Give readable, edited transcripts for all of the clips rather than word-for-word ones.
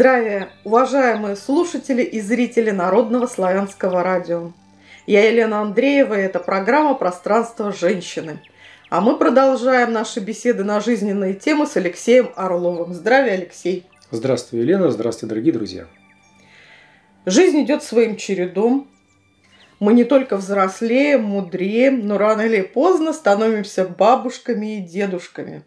Здравия, уважаемые слушатели и зрители Народного славянского радио. Я Елена Андреева, и это программа «Пространство женщины». А мы продолжаем наши беседы на жизненные темы с Алексеем Орловым. Здравия, Алексей. Здравствуй, Елена. Здравствуйте, дорогие друзья. Жизнь идет своим чередом. Мы не только взрослеем, мудреем, но рано или поздно становимся бабушками и дедушками.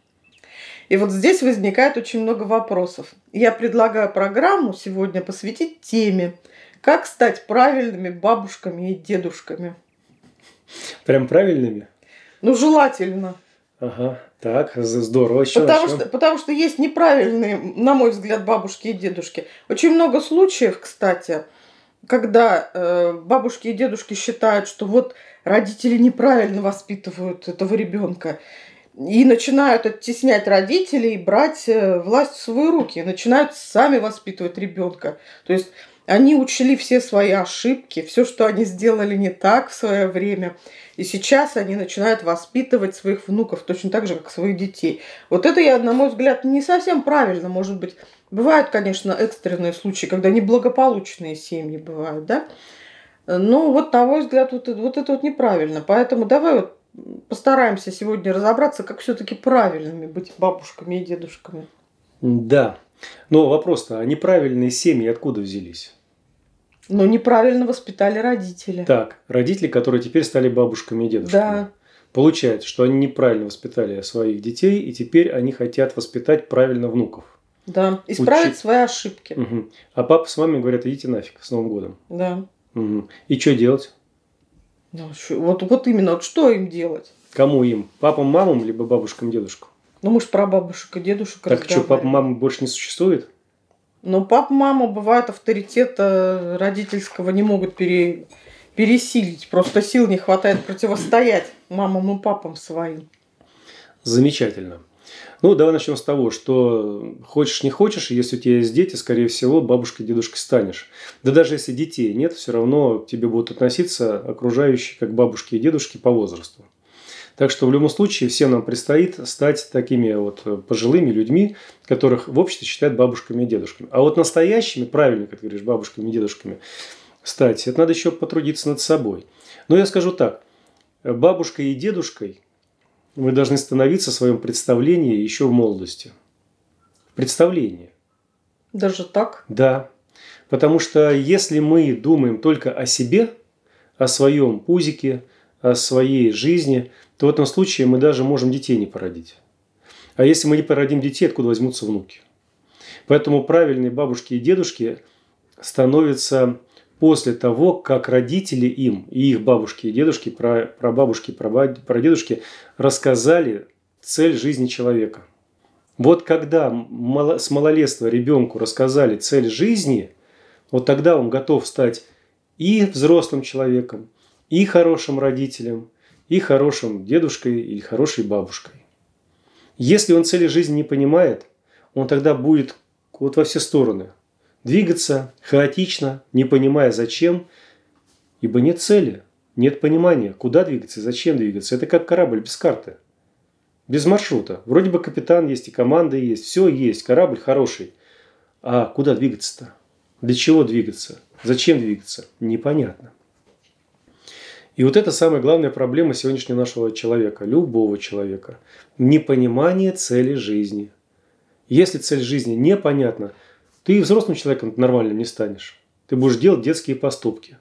И вот здесь возникает очень много вопросов. Я предлагаю программу сегодня посвятить теме, как стать правильными бабушками и дедушками. Прям правильными? Ну, желательно. Ага, так, здорово. Потому что есть неправильные, на мой взгляд, бабушки и дедушки. Очень много случаев, кстати, когда бабушки и дедушки считают, что вот родители неправильно воспитывают этого ребенка. И начинают оттеснять родителей, брать власть в свои руки. Начинают сами воспитывать ребенка. То есть они учли все свои ошибки, все, что они сделали не так в свое время. И сейчас они начинают воспитывать своих внуков точно так же, как своих детей. Вот это, на мой взгляд, не совсем правильно. Может быть, бывают, конечно, экстренные случаи, когда неблагополучные семьи бывают, да? Но вот, на мой взгляд, вот это неправильно. Поэтому давай постараемся сегодня разобраться, как все-таки правильными быть бабушками и дедушками. Да. Но вопрос-то, а неправильные семьи откуда взялись? Ну, неправильно воспитали родители. Так, родители, которые теперь стали бабушками и дедушками. Да. Получается, что они неправильно воспитали своих детей, и теперь они хотят воспитать правильно внуков. Да, исправить свои ошибки. Угу. А папа с мамой говорят, идите нафиг, с Новым годом. Да. Угу. И что делать? Вот именно, что им делать? Кому им? Папам, мамам, либо бабушкам, дедушкам? Ну, мы же про бабушек и дедушек разговариваем. Так что, папа, мама больше не существует? Ну, папа, мама, бывает, авторитета родительского не могут пересилить. Просто сил не хватает противостоять мамам и папам своим. Замечательно. Ну, давай начнем с того, что хочешь не хочешь, если у тебя есть дети, скорее всего, бабушкой и дедушкой станешь. Да даже если детей нет, все равно к тебе будут относиться окружающие как бабушки и дедушки по возрасту. Так что в любом случае всем нам предстоит стать такими вот пожилыми людьми, которых в обществе считают бабушками и дедушками. А вот настоящими, правильно, как ты говоришь, бабушками и дедушками стать, это надо еще потрудиться над собой. Но я скажу так, бабушкой и дедушкой вы должны становиться в своем представлении еще в молодости. Представление. Даже так? Да. Потому что если мы думаем только о себе, о своем пузике, о своей жизни, то в этом случае мы даже можем детей не породить. А если мы не породим детей, откуда возьмутся внуки? Поэтому правильные бабушки и дедушки становятся после того, как родители им и их бабушки и дедушки, прабабушки и прадедушки рассказали цель жизни человека. Вот когда с малолетства ребенку рассказали цель жизни, вот тогда он готов стать и взрослым человеком, и хорошим родителем, и хорошим дедушкой или хорошей бабушкой. Если он цели жизни не понимает, он тогда будет вот во все стороны двигаться хаотично, не понимая зачем, ибо нет цели, нет понимания, куда двигаться и зачем двигаться. Это как корабль без карты, без маршрута. Вроде бы капитан есть и команда есть, все есть, корабль хороший. А куда двигаться-то? Для чего двигаться? Зачем двигаться? Непонятно. И вот это самая главная проблема сегодняшнего нашего человека, любого человека. Непонимание цели жизни. Если цель жизни непонятна, ты и взрослым человеком нормальным не станешь. Ты будешь делать детские поступки.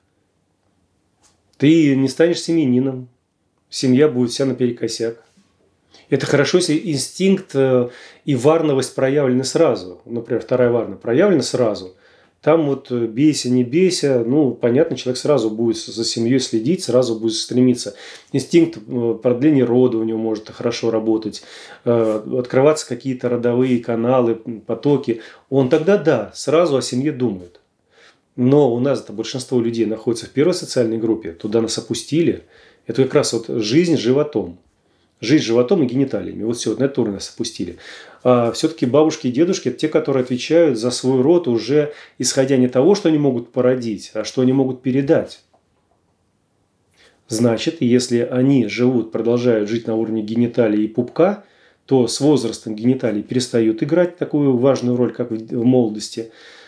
Ты не станешь семьянином. Семья будет вся наперекосяк. Это хорошо, если инстинкт и варновость проявлены сразу. Например, вторая варна проявлена сразу. Там вот бейся, не бейся, понятно, человек сразу будет за семьей следить, сразу будет стремиться. Инстинкт продления рода у него может хорошо работать, открываться какие-то родовые каналы, потоки. Он тогда, да, сразу о семье думает. Но у нас-то большинство людей находится в первой социальной группе, туда нас опустили. Это как раз вот жизнь животом. Жизнь животом и гениталиями. Вот все, вот на этот уровень нас опустили. А все-таки бабушки и дедушки – это те, которые отвечают за свой род уже исходя не того, что они могут породить, а что они могут передать. Значит, если они продолжают жить на уровне гениталий и пупка, то с возрастом гениталии перестают играть такую важную роль, как в молодости.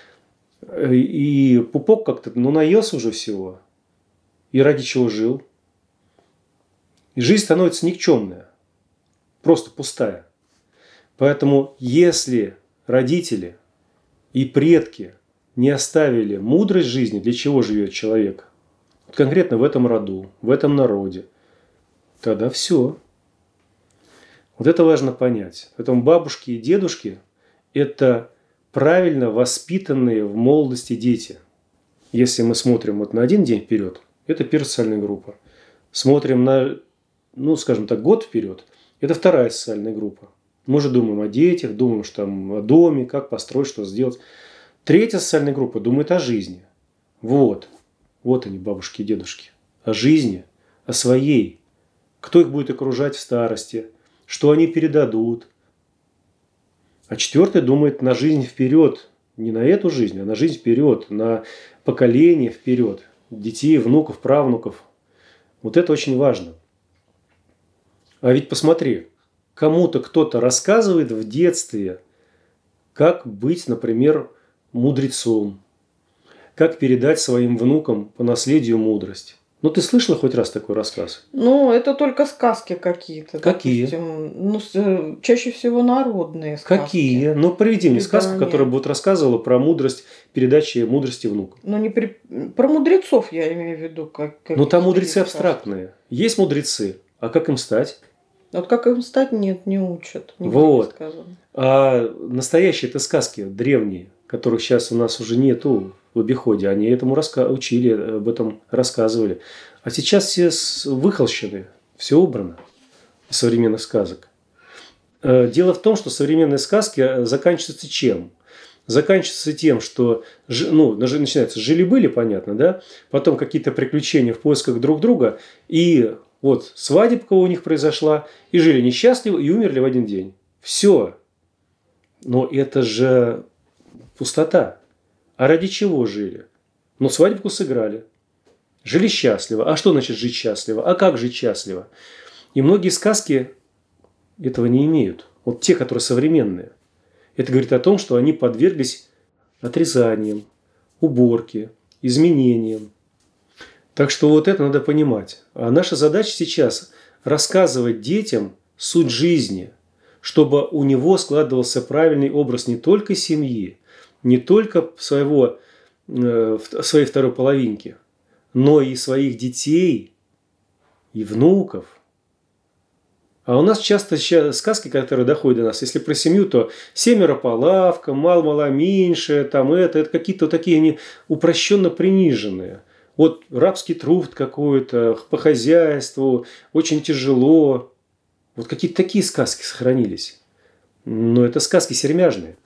И пупок как-то, наелся уже всего. И ради чего жил. И жизнь становится никчемная. Просто пустая. Поэтому, если родители и предки не оставили мудрость жизни, для чего живет человек, вот конкретно в этом роду, в этом народе, тогда все. Вот это важно понять. Поэтому бабушки и дедушки – это правильно воспитанные в молодости дети. Если мы смотрим вот на один день вперед, это первая социальная группа. Смотрим на, скажем так, год вперед, это вторая социальная группа. Мы же думаем о детях, думаем, что там о доме, как построить, что сделать. Третья социальная группа думает о жизни. Вот они, бабушки и дедушки. О жизни, о своей. Кто их будет окружать в старости, что они передадут. А четвертая думает на жизнь вперед. Не на эту жизнь, а на жизнь вперед, на поколение вперед. Детей, внуков, правнуков. Вот это очень важно. А ведь посмотри, кому-то кто-то рассказывает в детстве, как быть, например, мудрецом, как передать своим внукам по наследию мудрость. Ты слышала хоть раз такой рассказ? Это только сказки какие-то. Какие? Допустим, чаще всего народные сказки. Какие? Приведи мне сказку, которая бы рассказывала про мудрость, передачи мудрости внукам. Про мудрецов я имею в виду. Там мудрецы абстрактные. Есть мудрецы, а как им стать? Вот как им стать, нет, не учат. Вот. А настоящие-то сказки древние, которых сейчас у нас уже нету в обиходе, они этому учили, об этом рассказывали. А сейчас все выхолщены, все убрано из современных сказок. Дело в том, что современные сказки заканчиваются чем? Заканчивается тем, что начинается жили-были, понятно, да? Потом какие-то приключения в поисках друг друга, и вот свадебка у них произошла, и жили несчастливы, и умерли в один день. Все. Но это же пустота. А ради чего жили? Свадебку сыграли. Жили счастливо. А что значит жить счастливо? А как жить счастливо? И многие сказки этого не имеют. Вот те, которые современные. Это говорит о том, что они подверглись отрезаниям, уборке, изменениям. Так что вот это надо понимать. А наша задача сейчас рассказывать детям суть жизни, чтобы у него складывался правильный образ не только семьи, не только своей второй половинки, но и своих детей и внуков. А у нас часто сказки, которые доходят до нас, если про семью, то семеро по лавкам, мало-мало меньше, это какие-то такие они упрощенно приниженные. Вот рабский труд какой-то, по хозяйству, очень тяжело. Вот какие-то такие сказки сохранились. Но это сказки сермяжные.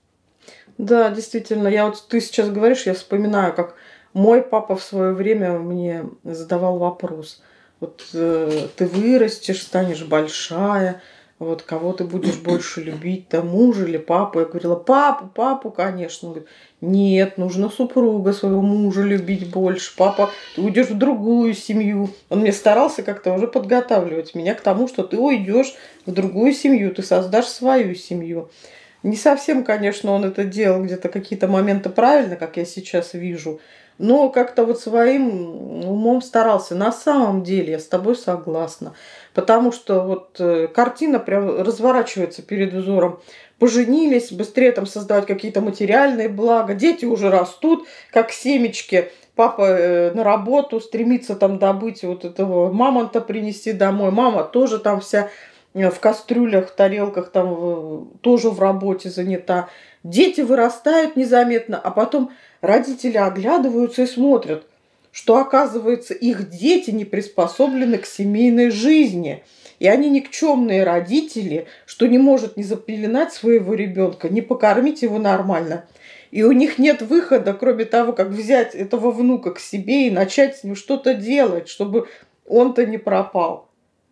Да, действительно. Ты сейчас говоришь, я вспоминаю, как мой папа в свое время мне задавал вопрос. Вот ты вырастешь, станешь большая, вот кого ты будешь больше любить, мужа или папу? Я говорила, папу, конечно. Он говорит, нет, нужно супруга своего мужа любить больше. Папа, ты уйдешь в другую семью. Он мне старался как-то уже подготавливать меня к тому, что ты уйдешь в другую семью, ты создашь свою семью. Не совсем, конечно, он это делал где-то какие-то моменты правильно, как я сейчас вижу, но как-то вот своим умом старался. На самом деле я с тобой согласна, потому что вот картина прям разворачивается перед взором. Поженились, быстрее создавать какие-то материальные блага, дети уже растут, как семечки. Папа на работу стремится добыть вот этого мамонта, принести домой. Мама тоже вся в кастрюлях, в тарелках, тоже в работе занята. Дети вырастают незаметно, а потом родители оглядываются и смотрят, что, оказывается, их дети не приспособлены к семейной жизни. И они никчемные родители, что не может не запеленать своего ребенка, не покормить его нормально. И у них нет выхода, кроме того, как взять этого внука к себе и начать с ним что-то делать, чтобы он-то не пропал.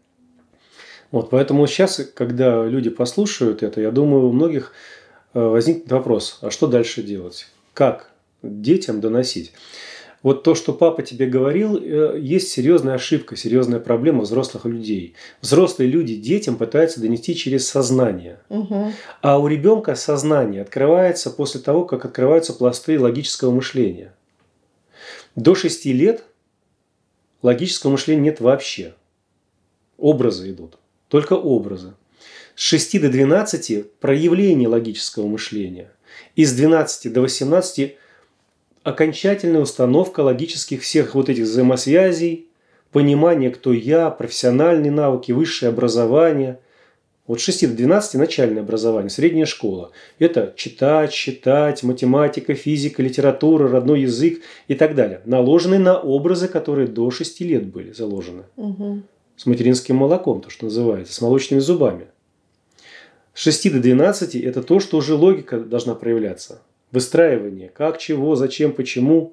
Вот, поэтому сейчас, когда люди послушают это, я думаю, у многих возникнет вопрос, а что дальше делать? Как детям доносить? Вот то, что папа тебе говорил, есть серьезная ошибка, серьезная проблема взрослых людей. Взрослые люди детям пытаются донести через сознание. Угу. А у ребенка сознание открывается после того, как открываются пласты логического мышления. До 6 лет логического мышления нет вообще. Образы идут. Только образы. С 6 до 12 проявление логического мышления. И с 12 до 18 окончательная установка логических всех вот этих взаимосвязей, понимание, кто я, профессиональные навыки, высшее образование. Вот с 6 до 12 начальное образование, средняя школа. Это читать, считать, математика, физика, литература, родной язык и так далее. Наложены на образы, которые до 6 лет были заложены. Угу. С материнским молоком, то, что называется, с молочными зубами. С 6 до 12 это то, что уже логика должна проявляться. Выстраивание, как, чего, зачем, почему.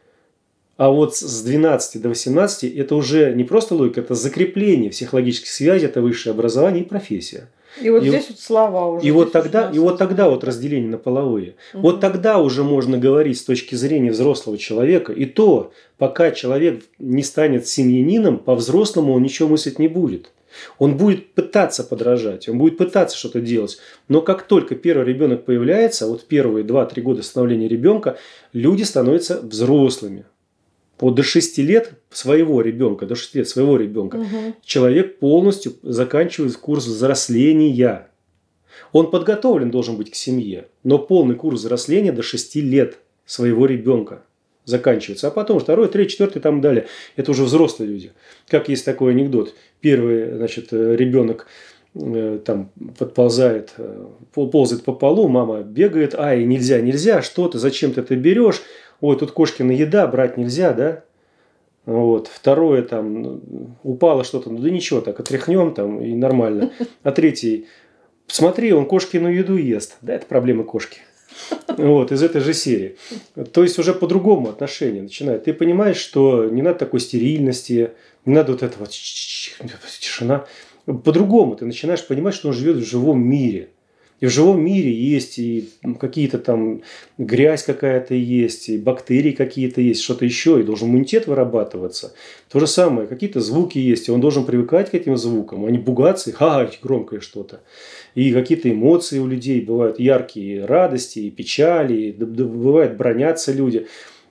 А вот с 12 до 18 это уже не просто логика, это закрепление всех логических связей, это высшее образование и профессия. И вот здесь вот слова уже. И вот тогда вот разделение на половые. Угу. Вот тогда уже можно говорить с точки зрения взрослого человека. И то, пока человек не станет семьянином, по-взрослому он ничего мыслить не будет. Он будет пытаться подражать, он будет пытаться что-то делать. Но как только первый ребенок появляется, вот первые 2-3 года становления ребенка, люди становятся взрослыми. Вот до 6 лет своего ребенка, Угу. человек полностью заканчивает курс взросления. Он подготовлен должен быть к семье, но полный курс взросления до 6 лет своего ребенка заканчивается. А потом 2, 3, 4 там далее. Это уже взрослые люди. Как есть такой анекдот. Первый, ребенок там подползает, ползает по полу, мама бегает, ай, нельзя, что ты, зачем ты это берешь? Ой, тут кошкина еда, брать нельзя, да? Вот. Второе, там, упало что-то, ну да ничего, так отряхнем там и нормально. А третий, смотри, он кошкину еду ест. Да, это проблемы кошки. Вот, из этой же серии. То есть уже по-другому отношение начинает. Ты понимаешь, что не надо такой стерильности, не надо вот этого тишина. По-другому ты начинаешь понимать, что он живет в живом мире. И в живом мире есть и какие-то там грязь какая-то есть, и бактерии какие-то есть, что-то еще, и должен иммунитет вырабатываться. То же самое, какие-то звуки есть, и он должен привыкать к этим звукам, а не пугаться, громкое что-то. И какие-то эмоции у людей бывают яркие, радости, и печали, и бывает бронятся люди.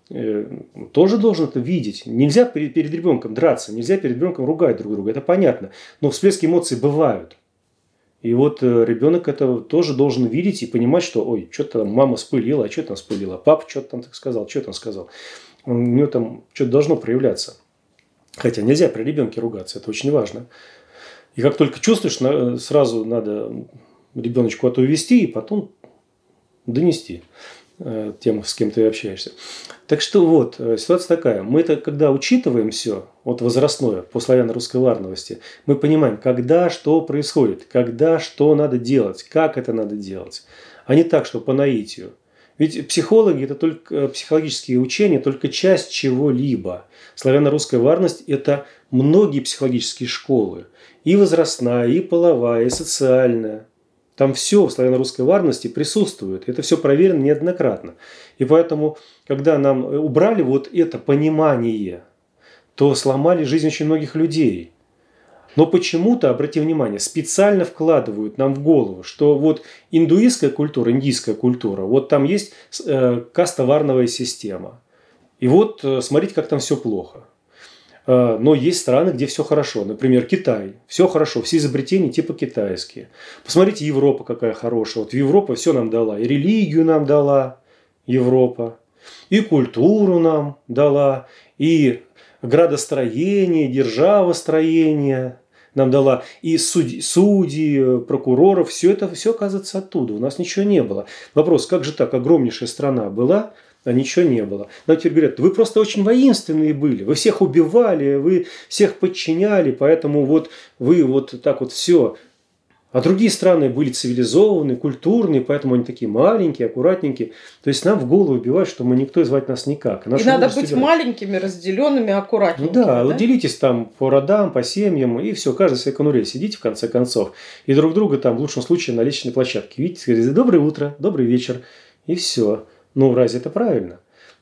Тоже должен это видеть. Нельзя перед ребенком драться, нельзя перед ребенком ругать друг друга, это понятно. Но всплески эмоций бывают. И вот ребенок это тоже должен видеть и понимать, что ой, что-то там мама спылила, а что там спылила, папа что-то там так сказал, что там сказал. У него там что-то должно проявляться. Хотя нельзя при ребенке ругаться, это очень важно. И как только чувствуешь, сразу надо ребеночку это увести и потом донести тем, с кем ты общаешься. Так что вот, ситуация такая. Мы это, когда учитываем все, вот возрастное, по славяно-русской варновости, мы понимаем, когда что происходит, когда что надо делать, как это надо делать. А не так, что по наитию. Ведь психологи – это только психологические учения, только часть чего-либо. Славяно-русская варность – это многие психологические школы. И возрастная, и половая, и социальная. Там все в славяно-русской варности присутствует. Это все проверено неоднократно. И поэтому, когда нам убрали вот это понимание, то сломали жизнь очень многих людей. Но почему-то, обрати внимание, специально вкладывают нам в голову, что вот индийская культура, вот там есть кастоварновая система. И вот смотрите, как там все плохо. Но есть страны, где все хорошо. Например, Китай. Все хорошо, все изобретения типа китайские. Посмотрите, Европа какая хорошая. Вот Европа все нам дала. И религию нам дала Европа. И культуру нам дала. И градостроение, державостроение нам дала. И судьи, прокуроров. Все это все, оказывается, оттуда. У нас ничего не было. Вопрос, как же так? Огромнейшая страна была, а ничего не было. Нам теперь говорят, вы просто очень воинственные были, вы всех убивали, вы всех подчиняли, поэтому вот вы вот так вот все. А другие страны были цивилизованные, культурные, поэтому они такие маленькие, аккуратненькие. То есть нам в голову вбивают, что мы никто звать нас никак. И надо быть маленькими, разделенными, аккуратненькими. Да, вот делитесь там по родам, по семьям, и все, каждый в своей конуре сидите в конце концов. И друг друга там в лучшем случае на лестничной площадке. Видите, говорите, доброе утро, добрый вечер, и все. Ну, разве это правильно?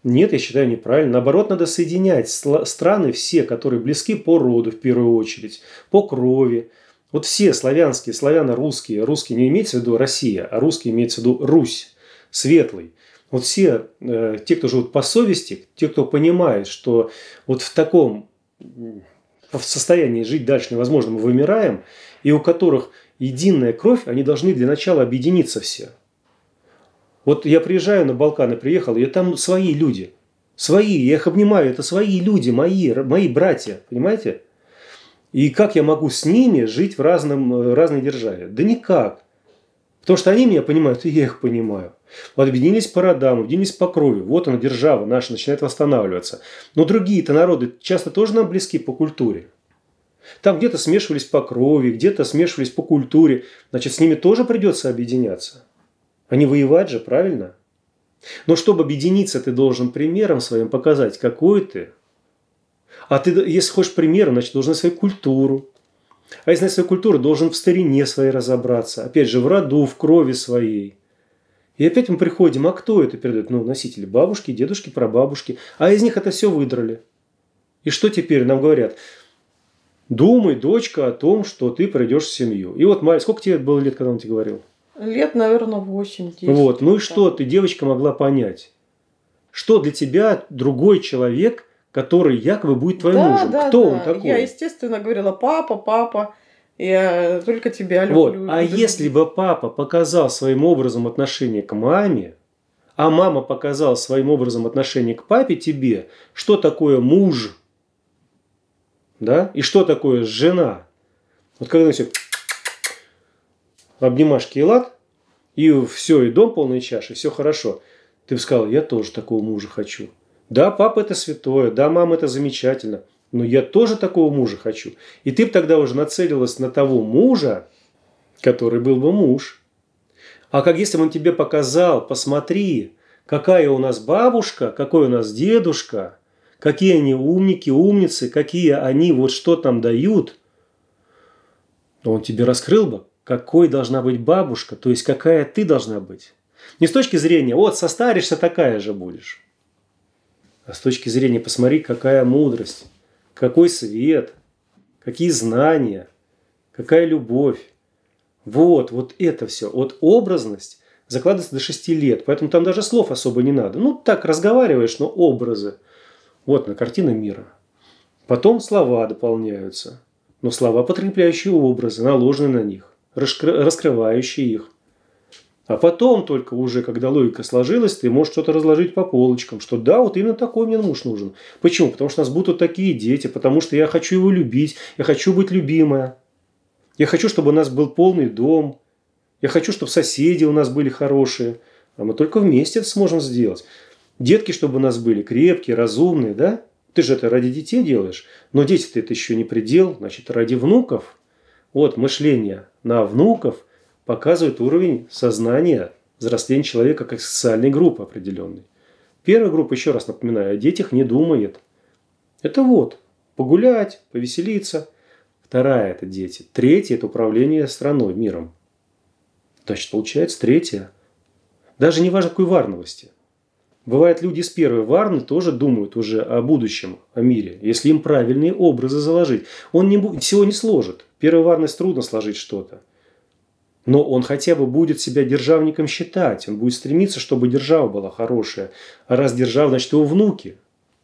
Нет, я считаю неправильно. Наоборот, надо соединять страны все, которые близки по роду в первую очередь, по крови. Вот все славянские, славяно-русские, русские не имеется в виду Россия, а русские имеется в виду Русь, светлый. Вот все те, кто живут по совести, те, кто понимает, что вот в таком в состоянии жить дальше невозможно, мы вымираем, и у которых единая кровь, они должны для начала объединиться все. Вот я приезжаю на Балканы, приехал, и там свои люди. Свои, я их обнимаю, это свои люди, мои братья, понимаете? И как я могу с ними жить в разной державе? Да никак. Потому что они меня понимают, и я их понимаю. Вот объединились по родам, объединились по крови. Вот она, держава наша, начинает восстанавливаться. Но другие-то народы часто тоже нам близки по культуре. Там где-то смешивались по крови, где-то смешивались по культуре. Значит, с ними тоже придется объединяться. А не воевать же, правильно? Но чтобы объединиться, ты должен примером своим показать, какой ты. А ты, если хочешь примером, значит, должен знать свою культуру. А если знать свою культуру, должен в старине своей разобраться. Опять же, в роду, в крови своей. И опять мы приходим, а кто это передает? Ну, носители бабушки, дедушки, прабабушки. А из них это все выдрали. И что теперь нам говорят? Думай, дочка, о том, что ты придешь в семью. И вот, Мария, сколько тебе было лет, когда он тебе говорил? Лет, наверное, 8-10. Вот, ну и что ты, девочка, могла понять? Что для тебя другой человек, который якобы будет твоим мужем? Кто он такой? Я, естественно, говорила, папа, я только тебя Вот. люблю. А если бы папа показал своим образом отношение к маме, а мама показала своим образом отношение к папе тебе, что такое муж, да, и что такое жена? Вот когда все обнимашки и лад, и все, и дом полной чаши, все хорошо. Ты бы сказал, я тоже такого мужа хочу. Да, папа это святое, да, мама это замечательно, но я тоже такого мужа хочу. И ты бы тогда уже нацелилась на того мужа, который был бы муж. А как если бы он тебе показал, посмотри, какая у нас бабушка, какой у нас дедушка, какие они умники, умницы, какие они вот что там дают, он тебе раскрыл бы, какой должна быть бабушка, то есть какая ты должна быть. Не с точки зрения, вот состаришься, такая же будешь. А с точки зрения, посмотри, какая мудрость, какой свет, какие знания, какая любовь. Вот это все. Вот образность закладывается до 6 лет, поэтому там даже слов особо не надо. Ну, так разговариваешь, но образы. Вот она, картина мира. Потом слова дополняются. Но слова, подкрепляющие образы, наложенные на них, раскрывающие их. А потом только уже, когда логика сложилась, ты можешь что-то разложить по полочкам, что да, вот именно такой мне муж нужен. Почему? Потому что у нас будут такие дети, потому что я хочу его любить, я хочу быть любимая. Я хочу, чтобы у нас был полный дом. Я хочу, чтобы соседи у нас были хорошие. А мы только вместе это сможем сделать. Детки, чтобы у нас были крепкие, разумные, да? Ты же это ради детей делаешь. Но дети-то это еще не предел. Значит, ради внуков. Вот мышление на внуков показывает уровень сознания взросления человека как социальной группы определенной. Первая группа, еще раз напоминаю, о детях не думает. Это вот погулять, повеселиться. Вторая – это дети. Третья – это управление страной, миром. Значит, получается третья. Даже не важно, какой варновости. Бывает, люди с первой варны тоже думают уже о будущем, о мире. Если им правильные образы заложить. Он всего не сложит. Первой варность трудно сложить что-то. Но он хотя бы будет себя державником считать. Он будет стремиться, чтобы держава была хорошая. А раз держава, значит, его внуки.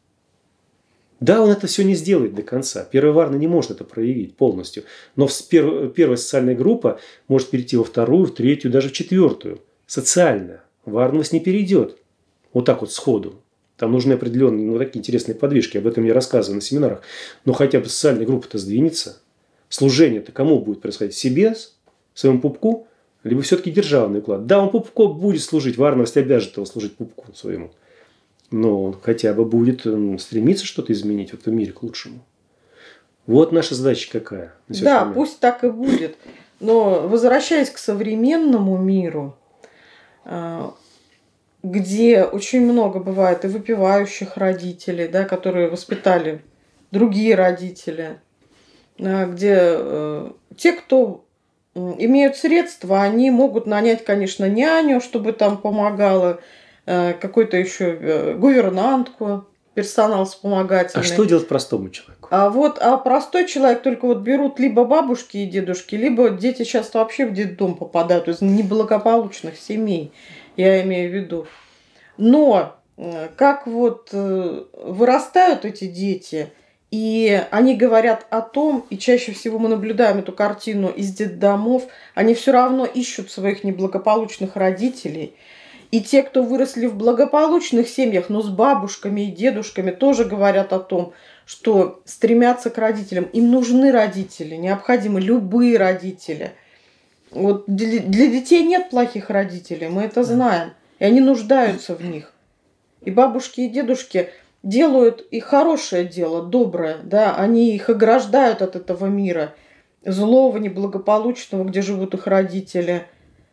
Да, он это все не сделает до конца. Первая варна не может это проявить полностью. Но первая социальная группа может перейти во вторую, в третью, даже в четвертую. Социальная. Варность не перейдет. Вот так вот сходу. Там нужны определенные, такие интересные подвижки. Об этом я рассказываю на семинарах. Но хотя бы социальная группа-то сдвинется. Служение-то кому будет происходить? Себе, своему пупку? Либо все-таки державный уклад? Да, он пупку будет служить. Варность обяжет его служить пупку своему. Но он хотя бы будет стремиться что-то изменить в этом мире к лучшему. Вот наша задача какая. Да, пусть так и будет. Но возвращаясь к современному миру, где очень много бывает и выпивающих родителей, да, которые воспитали другие родители, где те, кто имеют средства, они могут нанять, конечно, няню, чтобы там помогала какой-то еще гувернантку, персонал А вспомогательный. что делать простому человеку? А простой человек только вот берут либо бабушки и дедушки, либо дети часто вообще в детдом попадают из неблагополучных семей, я имею в виду. Но как вот вырастают эти дети, и они говорят о том, и чаще всего мы наблюдаем эту картину из детдомов, они все равно ищут своих неблагополучных родителей. И те, кто выросли в благополучных семьях, но с бабушками и дедушками, тоже говорят о том, что стремятся к родителям. Им нужны родители, необходимы любые родители. Вот для детей нет плохих родителей, мы это знаем. И они нуждаются в них. И бабушки и дедушки делают и хорошее дело, доброе. Да? Они их ограждают от этого мира, злого, неблагополучного, где живут их родители.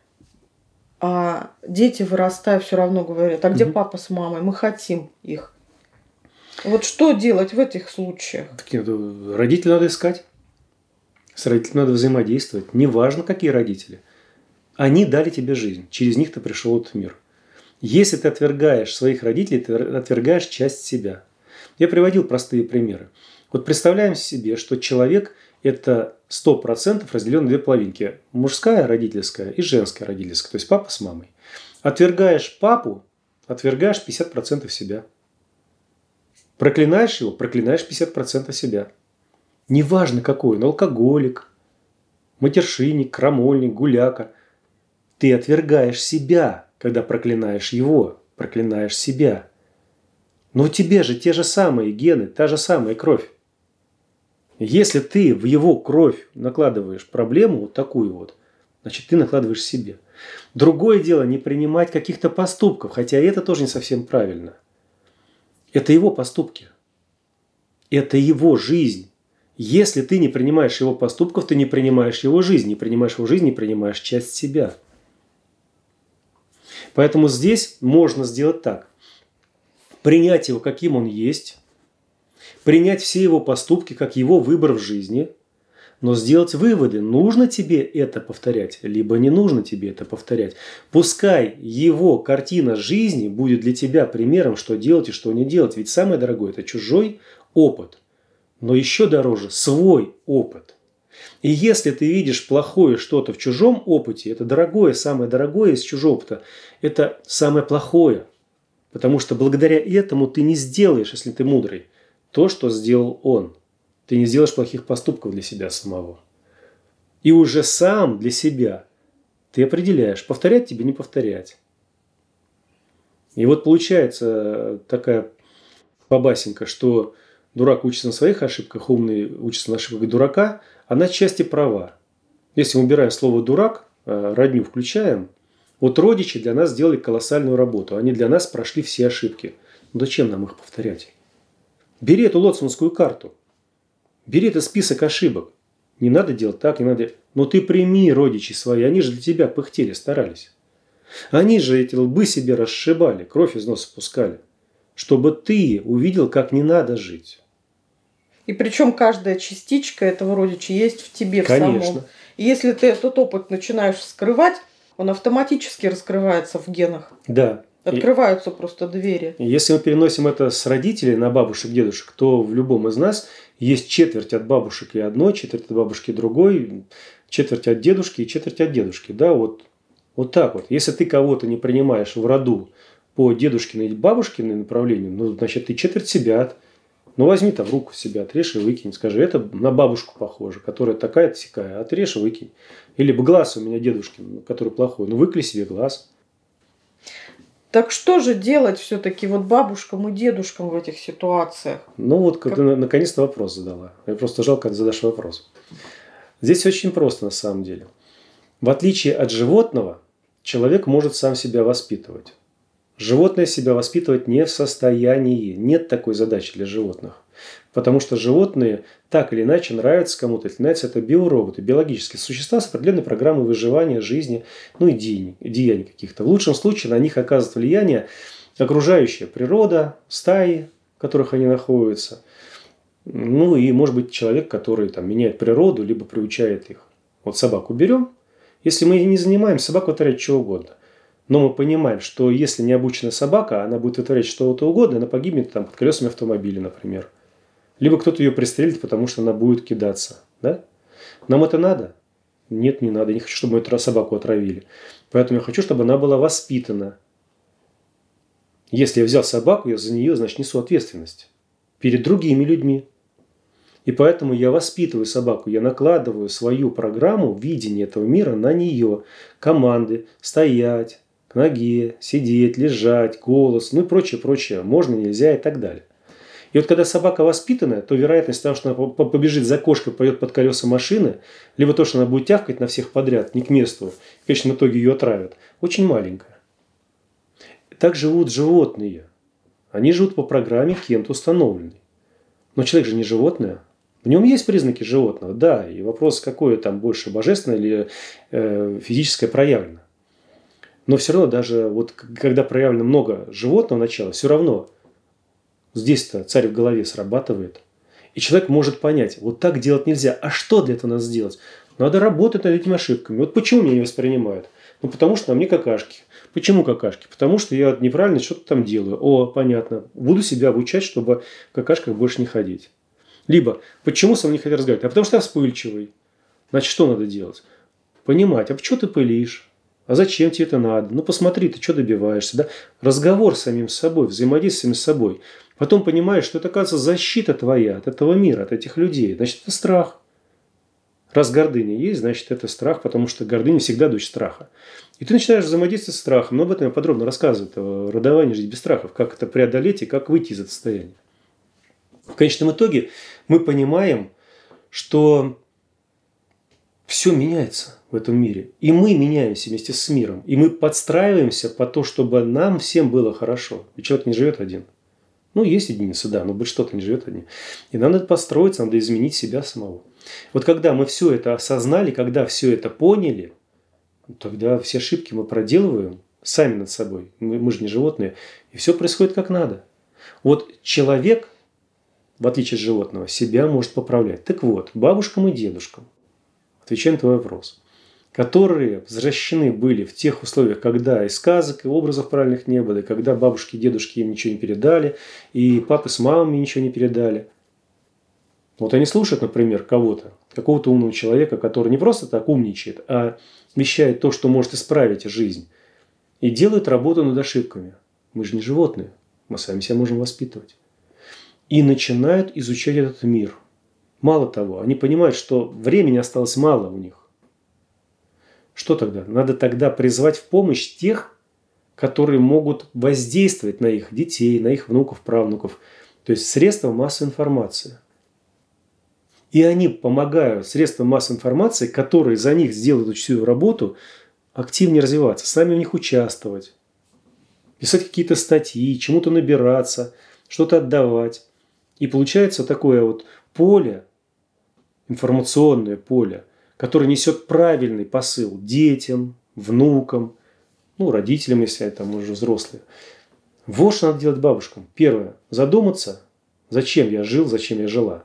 А дети, вырастая, все равно говорят, а где папа с мамой? Мы хотим их. Вот что делать в этих случаях? Так нет, родителей надо искать. С родителями надо взаимодействовать. Неважно, какие родители. Они дали тебе жизнь. Через них ты пришел в этот мир. Если ты отвергаешь своих родителей, ты отвергаешь часть себя. Я приводил простые примеры. Вот представляем себе, что человек – это 100% разделен на две половинки. Мужская родительская и женская родительская. То есть папа с мамой. Отвергаешь папу, отвергаешь 50% себя. Проклинаешь его, проклинаешь 50% себя. Неважно какой он, алкоголик, матершинник, крамольник, гуляка. Ты отвергаешь себя, когда проклинаешь его, проклинаешь себя. Но у тебя же те же самые гены, та же самая кровь. Если ты в его кровь накладываешь проблему вот такую вот, значит, ты накладываешь себе. Другое дело не принимать каких-то поступков, хотя это тоже не совсем правильно. Это его поступки. Это его жизнь. Если ты не принимаешь его поступков, ты не принимаешь его жизнь. Не принимаешь его жизнь, не принимаешь часть себя. Поэтому здесь можно сделать так. Принять его, каким он есть. Принять все его поступки, как его выбор в жизни. Но сделать выводы, нужно тебе это повторять, либо не нужно тебе это повторять. Пускай его картина жизни будет для тебя примером, что делать и что не делать. Ведь самое дорогое – это чужой опыт. Но еще дороже свой опыт. И если ты видишь плохое что-то в чужом опыте, это дорогое, самое дорогое из чужого опыта, это самое плохое. Потому что благодаря этому ты не сделаешь, если ты мудрый, то, что сделал он. Ты не сделаешь плохих поступков для себя самого. И уже сам для себя ты определяешь, повторять тебе, не повторять. И вот получается такая побасенка, что дурак учится на своих ошибках, умный учится на ошибках дурака, она отчасти права. Если мы убираем слово «дурак», родню включаем, вот родичи для нас сделали колоссальную работу. Они для нас прошли все ошибки. Но зачем нам их повторять? Бери эту лоцманскую карту. Бери этот список ошибок. Не надо делать так, не надо. Но ты прими родичи свои. Они же для тебя пыхтели, старались. Они же эти лбы себе расшибали, кровь из носа пускали. Чтобы ты увидел, как не надо жить. И причем каждая частичка этого родича есть в тебе, Конечно. в самом. И если ты этот опыт начинаешь скрывать, он автоматически раскрывается в генах. Да. Открываются просто двери. Если мы переносим это с родителей на бабушек, дедушек, то в любом из нас есть четверть от бабушек и одной, четверть от бабушки и другой, четверть от дедушки и четверть от дедушки. Да, вот так вот. Если ты кого-то не принимаешь в роду по дедушкиной и бабушкиной направлению, ну, значит, ты четверть себя. Ну, возьми там руку себя, отрежь и выкинь. Скажи, это на бабушку похоже, которая такая-то сякая. Отрежь и выкинь. Или глаз у меня дедушкин, который плохой. Ну, выкли себе глаз. Так что же делать все-таки вот бабушкам и дедушкам в этих ситуациях? Ну вот, ты наконец-то вопрос задала. Я просто жалко, когда задашь вопрос. Здесь очень просто на самом деле. В отличие от животного, человек может сам себя воспитывать. Животное себя воспитывать не в состоянии. Нет такой задачи для животных. Потому что животные так или иначе нравятся кому-то. Или нравятся это биороботы, биологические существа с определенной программой выживания, жизни, ну и деяний каких-то. В лучшем случае на них оказывает влияние окружающая природа, стаи, в которых они находятся. Ну и может быть человек, который там меняет природу, либо приучает их. Вот собаку берем. Если мы не занимаемся, собака вытворяет что угодно. Но мы понимаем, что если не обученная собака, она будет вытворять что-то угодно, она погибнет там, под колесами автомобиля, например. Либо кто-то ее пристрелит, потому что она будет кидаться. Да? Нам это надо? Нет, не надо. Я не хочу, чтобы эту собаку отравили. Поэтому я хочу, чтобы она была воспитана. Если я взял собаку, я за нее, значит, несу ответственность перед другими людьми. И поэтому я воспитываю собаку, я накладываю свою программу видения этого мира на нее. Команды, стоять, к ноге, сидеть, лежать, голос, ну и прочее, прочее. Можно, нельзя и так далее. И вот когда собака воспитанная, то вероятность того, что она побежит за кошкой, пойдет под колеса машины, либо то, что она будет тявкать на всех подряд, не к месту, в конечном итоге ее отравят, очень маленькая. Так живут животные. Они живут по программе кем-то установленной. Но человек же не животное. В нем есть признаки животного, да, и вопрос, какое там больше, божественное или физическое проявлено. Но все равно, даже вот когда проявлено много животного начала, все равно здесь-то царь в голове срабатывает. И человек может понять, вот так делать нельзя. А что для этого надо сделать? Надо работать над этими ошибками. Вот почему меня не воспринимают? Ну, потому что на мне какашки. Почему какашки? Потому что я неправильно что-то там делаю. О, понятно. Буду себя обучать, чтобы в какашках больше не ходить. Либо, почему со мной не хотят разговаривать? А потому что я вспыльчивый. Значит, что надо делать? Понимать, а почему ты пылишь? А зачем тебе это надо? Ну, посмотри, ты что добиваешься? Да? Разговор с самим собой, взаимодействие с собой. Потом понимаешь, что это, оказывается, защита твоя от этого мира, от этих людей. Значит, это страх. Раз гордыня есть, значит, это страх, потому что гордыня всегда дочь страха. И ты начинаешь взаимодействовать с страхом. Но об этом я подробно рассказываю. В родовании «Жить без страхов». Как это преодолеть и как выйти из этого состояния. В конечном итоге мы понимаем, что все меняется в этом мире. И мы меняемся вместе с миром. И мы подстраиваемся по то, чтобы нам всем было хорошо. Ведь человек не живет один. Ну, есть единицы, да, но большинство-то не живет один. И нам надо подстроиться, надо изменить себя самого. Вот когда мы все это осознали, когда все это поняли, тогда все ошибки мы проделываем сами над собой. Мы же не животные. И все происходит как надо. Вот человек, в отличие от животного, себя может поправлять. Так вот, бабушкам и дедушкам, отвечая на твой вопрос, которые возвращены были в тех условиях, когда и сказок, и образов правильных не было, и когда бабушки и дедушки им ничего не передали, и папы с мамами ничего не передали. Вот они слушают, например, кого-то, какого-то умного человека, который не просто так умничает, а вещает то, что может исправить жизнь, и делают работу над ошибками. Мы же не животные, мы сами себя можем воспитывать. И начинают изучать этот мир. Мало того, они понимают, что времени осталось мало у них. Что тогда? Надо тогда призвать в помощь тех, которые могут воздействовать на их детей, на их внуков, правнуков. То есть средства массовой информации. И они помогают средствам массовой информации, которые за них сделают всю работу, активнее развиваться, сами в них участвовать. Писать какие-то статьи, чему-то набираться, что-то отдавать. И получается такое вот поле, информационное поле, которое несет правильный посыл детям, внукам, ну, родителям, если это уже взрослые. Вот что надо делать бабушкам. Первое. Задуматься, зачем я жил, зачем я жила.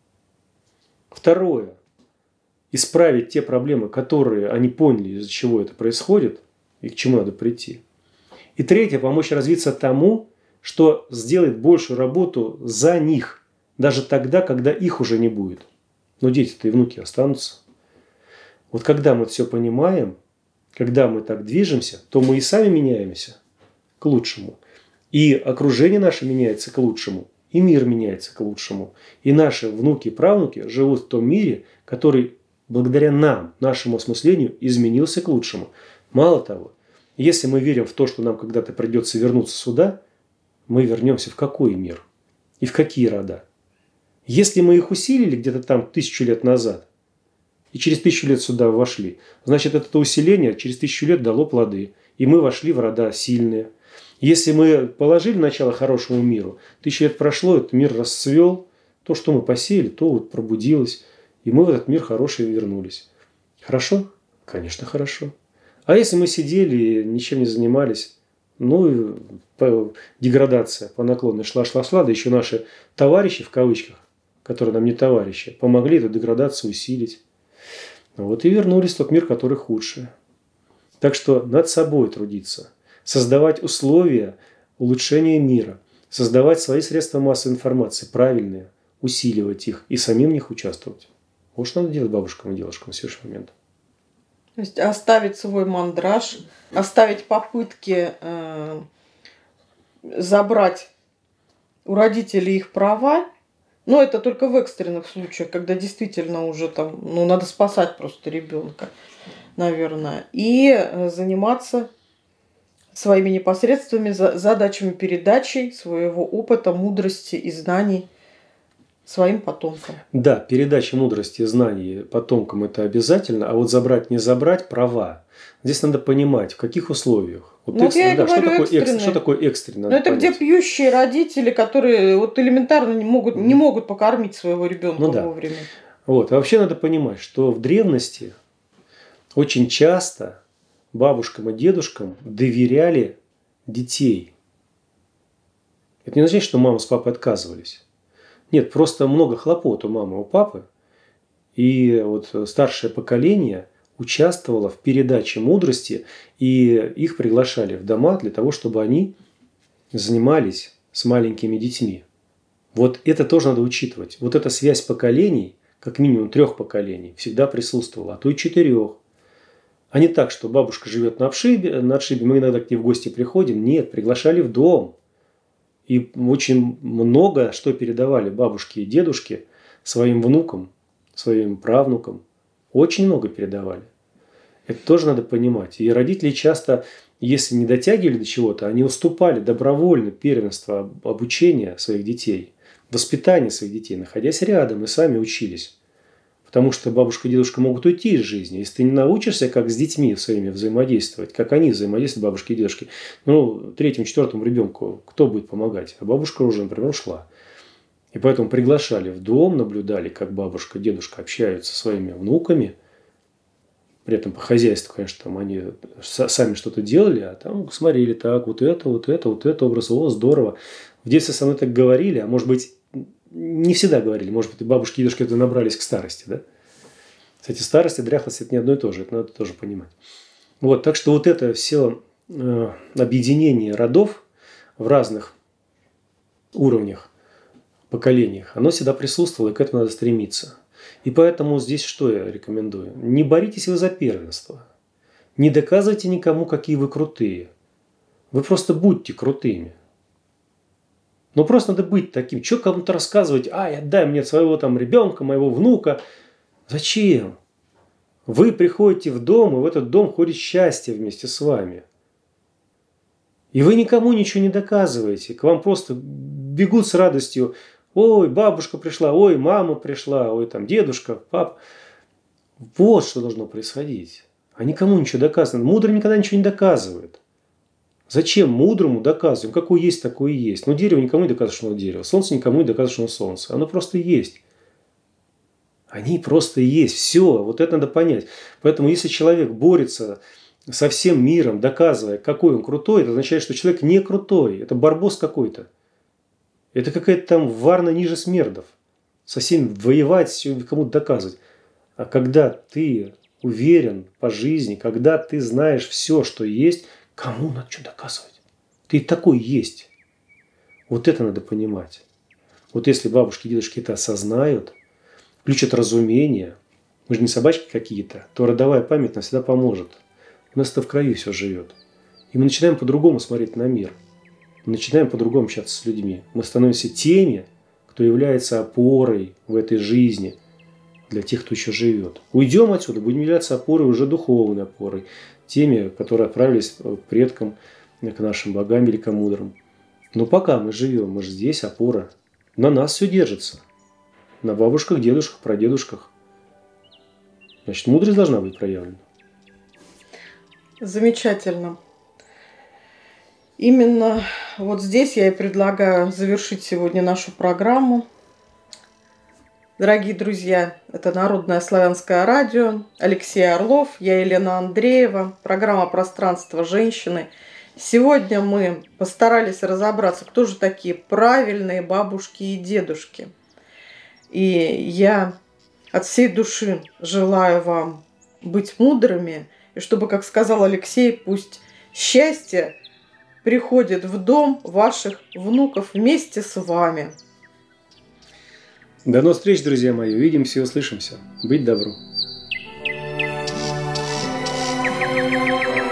Второе. Исправить те проблемы, которые они поняли, из-за чего это происходит и к чему надо прийти. И третье. Помочь развиться тому, что сделает большую работу за них, даже тогда, когда их уже не будет. Но дети-то и внуки останутся. Вот когда мы все понимаем, когда мы так движемся, то мы и сами меняемся к лучшему. И окружение наше меняется к лучшему. И мир меняется к лучшему. И наши внуки и правнуки живут в том мире, который благодаря нам, нашему осмыслению, изменился к лучшему. Мало того, если мы верим в то, что нам когда-то придется вернуться сюда, мы вернемся в какой мир? И в какие рода? Если мы их усилили где-то там 1000 лет назад, и через 1000 лет сюда вошли, значит, это усиление через 1000 лет дало плоды. И мы вошли в рода сильные. Если мы положили начало хорошему миру, 1000 лет прошло, этот мир расцвел, то, что мы посеяли, то вот пробудилось, и мы в этот мир хороший вернулись. Хорошо? Конечно, хорошо. А если мы сидели и ничем не занимались, ну, деградация по наклонной шла, да еще наши товарищи, в кавычках, которые нам не товарищи, помогли эту деградацию усилить. Вот и вернулись в тот мир, который худший. Так что над собой трудиться, создавать условия улучшения мира, создавать свои средства массовой информации, правильные, усиливать их и самим в них участвовать. Вот что надо делать бабушкам и дедушкам в следующий момент. То есть оставить свой мандраж, оставить попытки забрать у родителей их права. Но это только в экстренных случаях, когда действительно уже там, надо спасать просто ребенка, наверное. И заниматься своими непосредственными задачами передачи своего опыта, мудрости и знаний своим потомкам. Да, передача мудрости и знаний потомкам – это обязательно, а вот забрать, не забрать – права. Здесь надо понимать, в каких условиях. Вот я говорю, что такое экстренно? Это где пьющие родители, которые вот элементарно не могут покормить своего ребенка вовремя. Вот. А вообще надо понимать, что в древности очень часто бабушкам и дедушкам доверяли детей. Это не означает, что мама с папой отказывались. Нет, просто много хлопот у мамы и у папы. И вот старшее поколение участвовало в передаче мудрости, и их приглашали в дома для того, чтобы они занимались с маленькими детьми. Вот это тоже надо учитывать. Вот эта связь поколений, как минимум 3 поколений, всегда присутствовала, а то и 4. А не так, что бабушка живет на отшибе, мы иногда к ней в гости приходим. Нет, приглашали в дом. И очень много что передавали бабушки и дедушки своим внукам, своим правнукам. Очень много передавали. Это тоже надо понимать. И родители часто, если не дотягивали до чего-то, они уступали добровольно первенство обучения своих детей, воспитания своих детей, находясь рядом, и сами учились. Потому что бабушка и дедушка могут уйти из жизни. Если ты не научишься, как с детьми своими взаимодействовать, как они взаимодействуют, бабушки и дедушки, 3-4 ребенку кто будет помогать? А бабушка уже, например, ушла. И поэтому приглашали в дом, наблюдали, как бабушка и дедушка общаются со своими внуками. При этом по хозяйству, конечно, там они сами что-то делали, а там смотрели так, вот это образ, здорово. В детстве со мной так говорили, а может быть, не всегда говорили. Может быть, бабушки и дедушки это набрались к старости, да? Кстати, старость и дряхлость – это не одно и то же. Это надо тоже понимать. Вот, так что вот это все объединение родов в разных уровнях, поколениях, оно всегда присутствовало, и к этому надо стремиться. И поэтому здесь что я рекомендую? Не боритесь вы за первенство. Не доказывайте никому, какие вы крутые. Вы просто будьте крутыми. Но просто надо быть таким. Что кому-то рассказывать? Отдай мне своего там ребенка, моего внука. Зачем? Вы приходите в дом, и в этот дом ходит счастье вместе с вами. И вы никому ничего не доказываете. К вам просто бегут с радостью. Ой, бабушка пришла, ой, мама пришла, ой, там дедушка, папа. Вот что должно происходить. А никому ничего доказано. Мудрый никогда ничего не доказывает. Зачем мудрому доказывать? Какое есть, такое и есть. Дерево никому не доказывает, что оно дерево. Солнце никому не доказывает, что оно солнце. Оно просто есть. Они просто есть. Все. Вот это надо понять. Поэтому если человек борется со всем миром, доказывая, какой он крутой, это означает, что человек не крутой. Это барбос какой-то. Это какая-то там варна ниже смердов. Со всеми воевать, кому-то доказывать. А когда ты уверен по жизни, когда ты знаешь все, что есть, кому надо что доказывать? Ты такой есть. Вот это надо понимать. Вот если бабушки и дедушки это осознают, включат разумение, мы же не собачки какие-то, то родовая память нам всегда поможет. У нас это в крови все живет. И мы начинаем по-другому смотреть на мир. Мы начинаем по-другому общаться с людьми. Мы становимся теми, кто является опорой в этой жизни для тех, кто еще живет. Уйдем отсюда, будем являться опорой, уже духовной опорой. Теми, которые отправились к предкам, к нашим богам великомудрым. Но пока мы живем, мы же здесь, опора. На нас все держится. На бабушках, дедушках, прадедушках. Значит, мудрость должна быть проявлена. Замечательно. Именно вот здесь я и предлагаю завершить сегодня нашу программу. Дорогие друзья, это Народное славянское радио, Алексей Орлов, я Елена Андреева, программа «Пространство женщины». Сегодня мы постарались разобраться, кто же такие правильные бабушки и дедушки. И я от всей души желаю вам быть мудрыми, И чтобы, как сказал Алексей, пусть счастье приходит в дом ваших внуков вместе с вами. До новых встреч, друзья мои. Увидимся и услышимся. Быть добру.